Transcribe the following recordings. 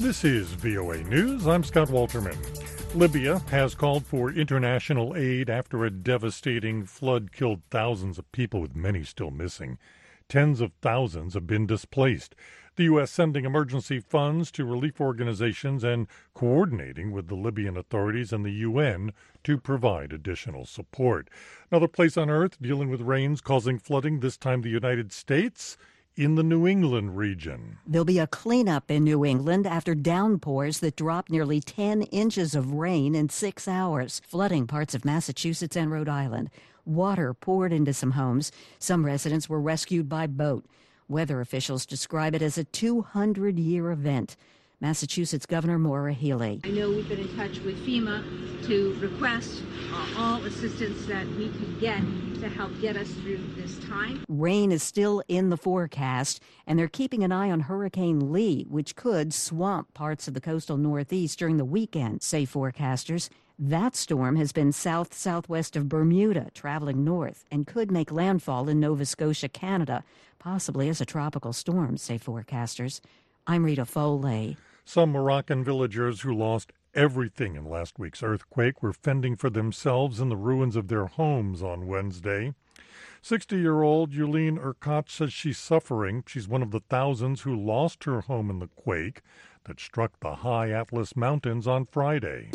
This is VOA News. I'm Scott Walterman. Libya has called for international aid after a devastating flood killed thousands of people, with many still missing. Tens of thousands have been displaced. The U.S. sending emergency funds to relief organizations and coordinating with the Libyan authorities and the UN to provide additional support. Another place on earth dealing with rains causing flooding, this time the United States, in the New England region. There'll be a cleanup in New England after downpours that dropped nearly 10 inches of rain in 6 hours, flooding parts of Massachusetts and Rhode Island. Water poured into some homes. Some residents were rescued by boat. Weather officials describe it as a 200-year event. Massachusetts Governor Maura Healey. I know we've been in touch with FEMA to request all assistance that we can get to help get us through this time. Rain is still in the forecast, and they're keeping an eye on Hurricane Lee, which could swamp parts of the coastal Northeast during the weekend, say forecasters. That storm has been southwest of Bermuda, traveling north, and could make landfall in Nova Scotia, Canada, possibly as a tropical storm, say forecasters. I'm Rita Foley. Some Moroccan villagers who lost everything in last week's earthquake were fending for themselves in the ruins of their homes on Wednesday. 60-year-old Yulene Erkat says she's suffering. She's one of the thousands who lost her home in the quake that struck the high Atlas Mountains on Friday.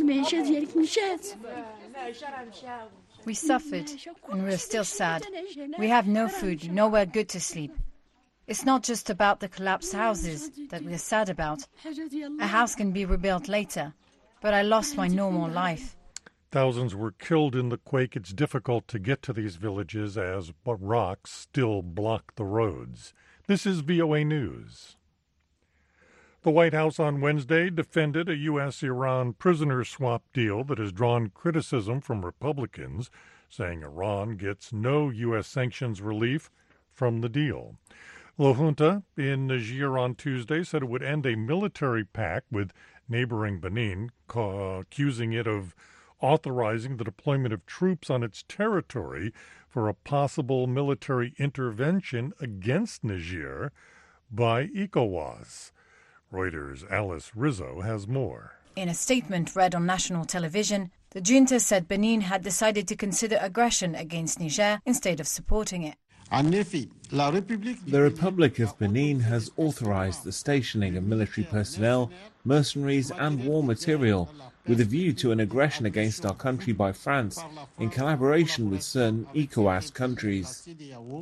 We suffered, and we're still sad. We have no food, nowhere good to sleep. It's not just about the collapsed houses that we're sad about. A house can be rebuilt later, but I lost my normal life. Thousands were killed in the quake. It's difficult to get to these villages as rocks still block the roads. This is VOA News. The White House on Wednesday defended a U.S.-Iran prisoner swap deal that has drawn criticism from Republicans, saying Iran gets no U.S. sanctions relief from the deal. La Junta in Niger on Tuesday said it would end a military pact with neighboring Benin, accusing it of authorizing the deployment of troops on its territory for a possible military intervention against Niger by ECOWAS. Reuters' Alice Rizzo has more. In a statement read on national television, the junta said Benin had decided to consider aggression against Niger instead of supporting it. The Republic of Benin has authorized the stationing of military personnel, mercenaries and war material with a view to an aggression against our country by France in collaboration with certain ECOWAS countries.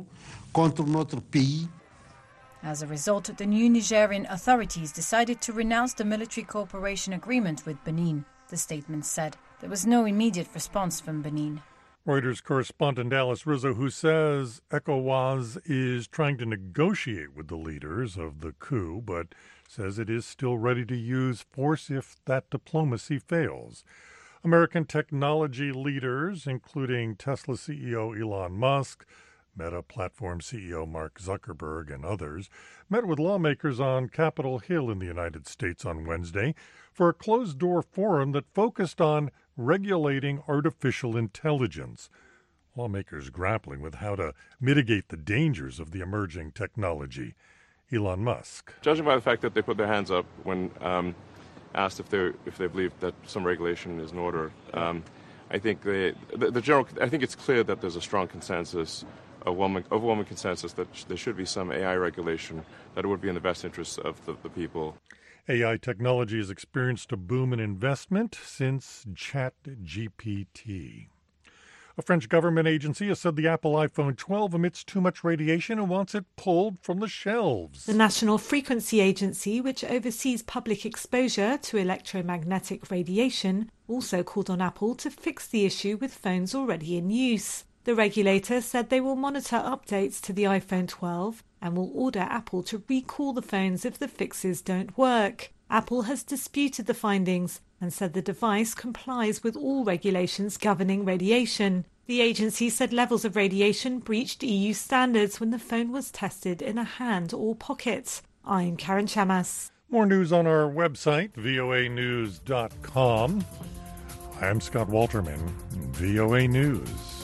As a result, the new Nigerian authorities decided to renounce the military cooperation agreement with Benin, the statement said. There was no immediate response from Benin. Reuters correspondent Alice Rizzo, who says ECOWAS is trying to negotiate with the leaders of the coup, but says it is still ready to use force if that diplomacy fails. American technology leaders, including Tesla CEO Elon Musk, Meta platform CEO Mark Zuckerberg, and others, met with lawmakers on Capitol Hill in the United States on Wednesday for a closed-door forum that focused on regulating artificial intelligence. Lawmakers grappling with how to mitigate the dangers of the emerging technology. Elon Musk. Judging by the fact that they put their hands up when asked if they believe that some regulation is in order, I think I think it's clear that there's a strong consensus, overwhelming consensus, that there should be some AI regulation, that it would be in the best interests of the people. AI technology has experienced a boom in investment since ChatGPT. A French government agency has said the Apple iPhone 12 emits too much radiation and wants it pulled from the shelves. The National Frequency Agency, which oversees public exposure to electromagnetic radiation, also called on Apple to fix the issue with phones already in use. The regulator said they will monitor updates to the iPhone 12 and will order Apple to recall the phones if the fixes don't work. Apple has disputed the findings and said the device complies with all regulations governing radiation. The agency said levels of radiation breached EU standards when the phone was tested in a hand or pocket. I'm Karen Chamas. More news on our website, voanews.com. I'm Scott Walterman, VOA News.